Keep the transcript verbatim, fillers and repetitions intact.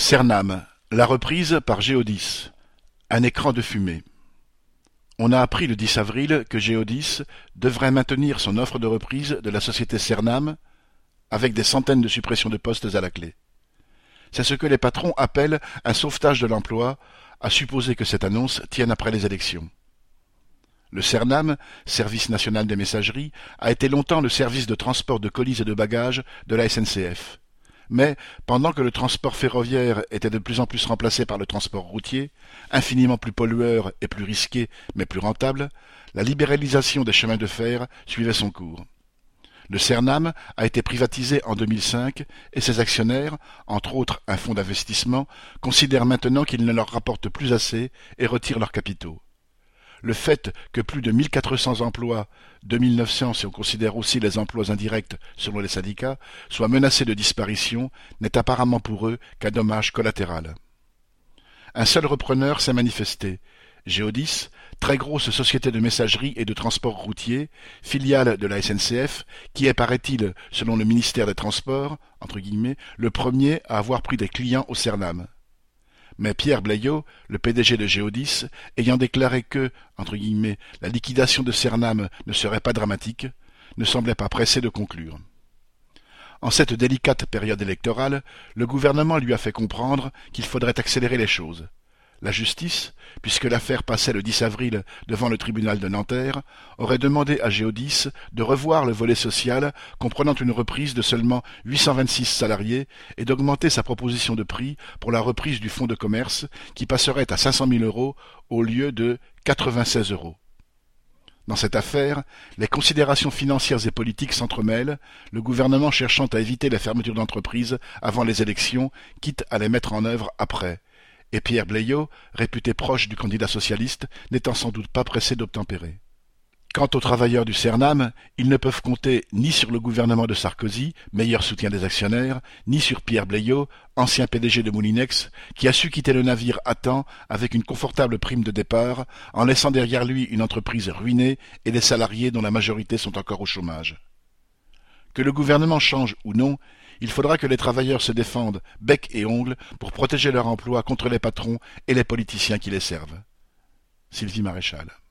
Cernam, la reprise par Géodis. Un écran de fumée. On a appris le dix avril que Géodis devrait maintenir son offre de reprise de la société Cernam avec des centaines de suppressions de postes à la clé. C'est ce que les patrons appellent un sauvetage de l'emploi, à supposer que cette annonce tienne après les élections. Le Cernam, Service national des messageries, a été longtemps le service de transport de colis et de bagages de la S N C F. Mais, pendant que le transport ferroviaire était de plus en plus remplacé par le transport routier, infiniment plus pollueur et plus risqué, mais plus rentable, la libéralisation des chemins de fer suivait son cours. Le Cernam a été privatisé en deux mille cinq et ses actionnaires, entre autres un fonds d'investissement, considèrent maintenant qu'il ne leur rapporte plus assez et retirent leurs capitaux. Le fait que plus de mille quatre cents emplois, deux mille neuf cents si on considère aussi les emplois indirects selon les syndicats, soient menacés de disparition n'est apparemment pour eux qu'un dommage collatéral. Un seul repreneur s'est manifesté, Géodis, très grosse société de messagerie et de transport routier, filiale de la S N C F, qui est, paraît-il, selon le ministère des Transports, entre guillemets, le premier à avoir pris des clients au Cernam. Mais Pierre Bleillot, le P D G de Géodis, ayant déclaré que, entre guillemets, la liquidation de Cernam ne serait pas dramatique, ne semblait pas pressé de conclure. En cette délicate période électorale, le gouvernement lui a fait comprendre qu'il faudrait accélérer les choses. La justice, puisque l'affaire passait le dix avril devant le tribunal de Nanterre, aurait demandé à Géodis de revoir le volet social comprenant une reprise de seulement huit cent vingt-six salariés et d'augmenter sa proposition de prix pour la reprise du fonds de commerce qui passerait à cinq cent mille euros au lieu de quatre-vingt-seize euros. Dans cette affaire, les considérations financières et politiques s'entremêlent, le gouvernement cherchant à éviter la fermeture d'entreprises avant les élections, quitte à les mettre en œuvre après. Et Pierre Bleillot, réputé proche du candidat socialiste, n'étant sans doute pas pressé d'obtempérer. Quant aux travailleurs du Cernam, ils ne peuvent compter ni sur le gouvernement de Sarkozy, meilleur soutien des actionnaires, ni sur Pierre Bleillot, ancien P D G de Moulinex, qui a su quitter le navire à temps avec une confortable prime de départ, en laissant derrière lui une entreprise ruinée et des salariés dont la majorité sont encore au chômage. Que le gouvernement change ou non, il faudra que les travailleurs se défendent bec et ongles pour protéger leur emploi contre les patrons et les politiciens qui les servent. Sylvie Maréchal.